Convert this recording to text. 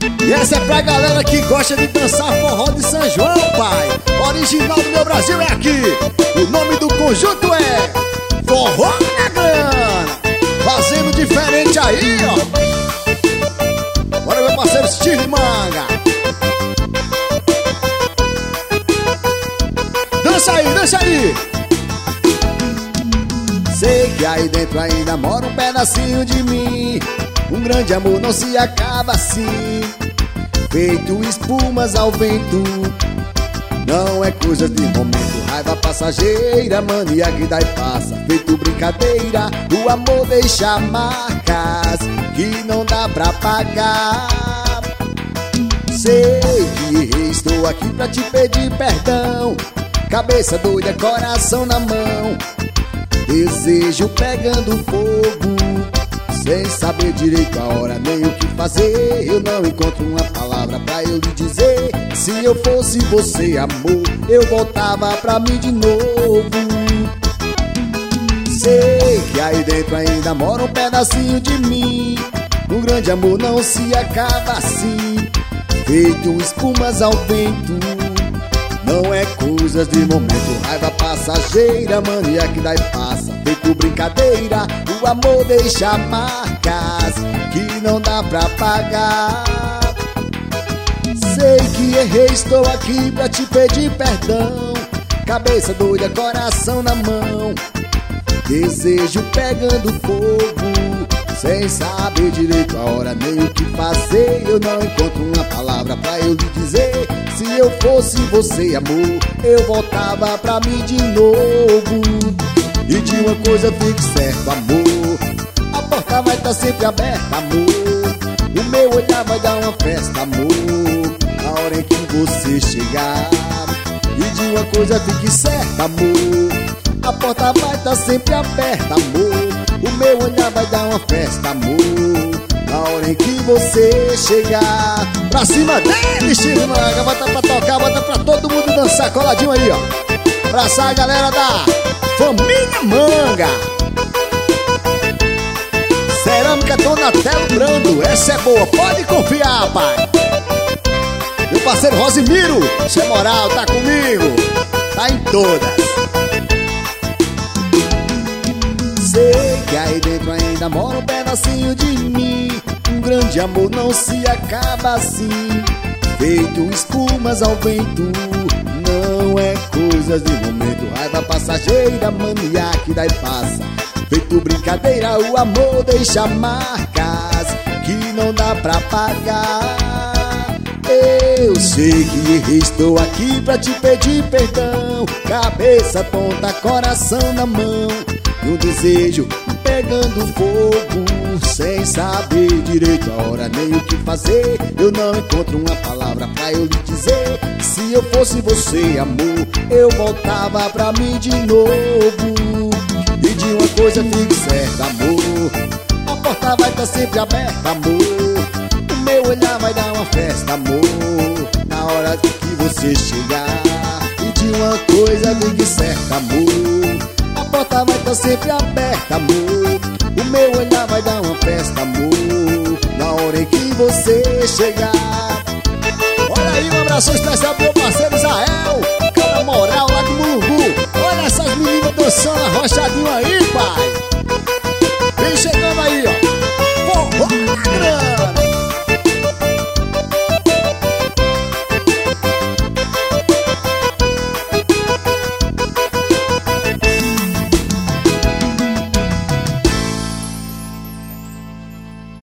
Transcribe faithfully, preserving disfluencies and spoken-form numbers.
E essa é pra galera que gosta de dançar forró de São João, pai. Original do meu Brasil é aqui. O nome do conjunto é Forró na Grana. Fazendo diferente aí, ó. Bora, meu parceiro Steve Manga. Dança aí, dança aí. Sei que aí dentro ainda mora um pedacinho de mim. Um grande amor não se acaba assim, feito espumas ao vento. Não é coisa de momento, raiva passageira, mania que dá e passa, feito brincadeira. O amor deixa marcas que não dá pra pagar. Sei que errei, estou aqui pra te pedir perdão. Cabeça doida, coração na mão, desejo pegando fogo, sem saber direito a hora nem o que fazer. Eu não encontro uma palavra pra eu lhe dizer. Se eu fosse você, amor, eu voltava pra mim de novo. Sei que aí dentro ainda mora um pedacinho de mim. Um grande amor não se acaba assim, feito espumas ao vento. Não é coisas de momento, raiva passageira, mania que dá e passa, feito brincadeira. O amor deixa marcas que não dá pra pagar. Sei que errei, estou aqui pra te pedir perdão. Cabeça doida, coração na mão, desejo pegando fogo, sem saber direito a hora nem o que fazer. Eu não encontro uma palavra pra eu lhe dizer. Se eu fosse você, amor, eu voltava pra mim de novo. E de uma coisa fique certo, amor, a porta vai estar sempre aberta, amor. O meu olhar vai dar uma festa, amor, na hora em que você chegar. E de uma coisa fique certa, amor, a porta vai estar sempre aberta, amor. O meu olhar vai dar uma festa, amor, na hora em que você chegar. Pra cima dele, Steve Manga. Bota pra tocar, bota pra todo mundo dançar coladinho aí, ó. Abraçar a galera da família Manga. Cerâmica Donatello Brando, essa é boa, pode confiar, pai. Meu parceiro Rosimiro, se é moral, tá comigo, tá em todas. Sei que aí dentro ainda mora um pedacinho de mim. Um grande amor não se acaba assim, feito espumas ao vento. Não é coisas de momento, raiva passageira, mania que dá e passa, feito brincadeira. O amor deixa marcas que não dá pra pagar. Eu sei que errei, estou aqui pra te pedir perdão. Cabeça tonta, coração na mão, no desejo pegando fogo, sem saber direito a hora nem o que fazer. Eu não encontro uma palavra pra eu lhe dizer. Se eu fosse você, amor, eu voltava pra mim de novo. E de uma coisa fique certa, amor, a porta vai estar sempre aberta, amor. O meu olhar vai dar uma festa, amor, na hora que você chegar. E de uma coisa fique certa, amor, a porta vai estar sempre aberta, amor. O meu olhar vai dar uma festa, amor, na hora em que você chegar. Olha aí, um abraço especial pro meu parceiro Israel, cara moral lá de Mulungu. Olha essas meninas dançando arrochadinho aí, pai. Vem chegando aí, ó, Forró na Grana.